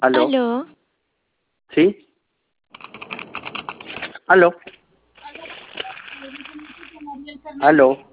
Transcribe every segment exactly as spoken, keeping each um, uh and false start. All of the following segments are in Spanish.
¿Aló? ¿Aló? ¿Sí? ¿Aló? Ariel Fernández. ¿Aló?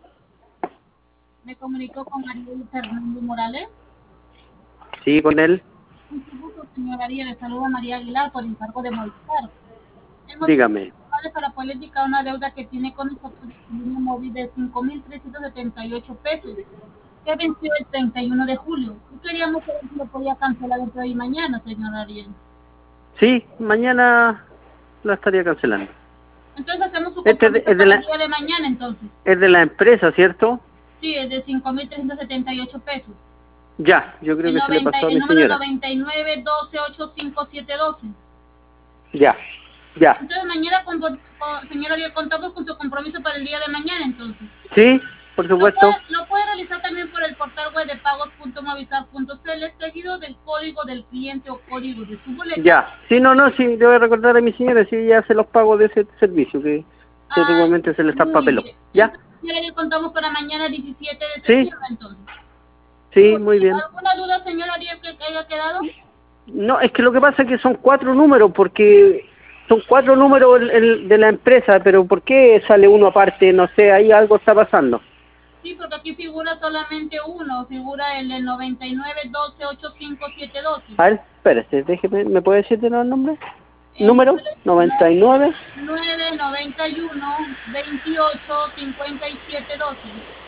Me comunicó con Ariel Fernando Morales. ¿Sí, con él? Mucho gusto, señor Ariel. Le saluda María Aguilar por encargo de Movistar. El motivo Dígame. es para poder indicar una deuda que tiene con nosotros de su línea móvil de cinco mil trescientos setenta y ocho pesos, que venció el treinta y uno de julio. Y queríamos saber si lo podía cancelar entre hoy y mañana, señor Ariel. Sí, mañana la estaría cancelando. Entonces hacemos su Este es de, compromiso es de para el la, día de mañana, entonces. es de la empresa, ¿cierto? Sí, es de cinco mil trescientos setenta y ocho pesos. Ya, yo creo El, que se le noventa, pasó a el mi número señora. noventa y nueve doce ochenta y cinco setecientos doce. Ya, ya. Entonces mañana, con, con, señor Ariel, contamos con su compromiso para el día de mañana, entonces. Sí, por Lo puede, supuesto. lo puede realizar también por el portal web de pagos punto movistar punto c l, seguido del código del cliente o código de su boleta. Ya. Sí, no, no, sí, le voy a recordar a mi señora si ella hace los pagos de ese servicio, que que Ah, igualmente se le está muy papeló. bien. ¿Ya? Entonces, señor Ariel, contamos para mañana diecisiete de Sí, septiembre, entonces. sí, Muy muy bien. bien. ¿Alguna duda, señor Ariel, que, que haya quedado? No, es que lo que pasa es que son cuatro números, porque son cuatro números el, el de la empresa, pero ¿por qué sale uno aparte? No sé, ahí algo está pasando. Sí, porque aquí figura solamente uno, figura el del noventa y nueve doce ochenta y cinco setecientos doce. A ver, espérate, déjeme, ¿me puede decir de nuevo el nombre? El Número número noventa y nueve. nueve noventa y uno veintiocho cincuenta y siete doce.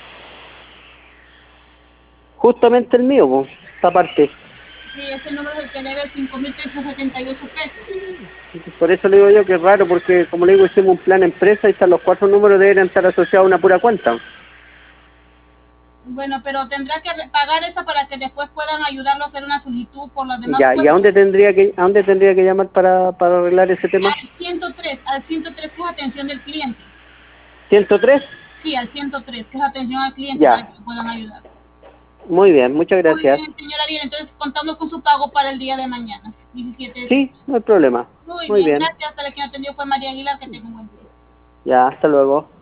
Justamente el mío, pues, esta parte. Sí, ese número es el que debe cinco mil trescientos setenta y ocho pesos. Por eso le digo yo que es raro, porque como le digo, hicimos un plan empresa y están los cuatro números deben estar asociados a una pura cuenta. Bueno, pero tendrá que pagar esa para que después puedan ayudarlo a hacer una solicitud por las demás Ya, ¿y a cuentas. dónde tendría que, a dónde tendría que llamar para, para arreglar ese tema? Al ciento tres, al ciento tres, que es atención del cliente. ¿ciento tres? Sí, al ciento tres, que es atención al cliente, para Ya, que puedan ayudar. muy bien, muchas Muy gracias. bien, señora Ariel, entonces contamos con su pago para el día de mañana, diecisiete de Sí, septiembre. no hay problema. Muy Muy bien, bien. gracias. Hasta la que me atendió fue María Aguilar, que tenga un buen día. Ya, hasta luego.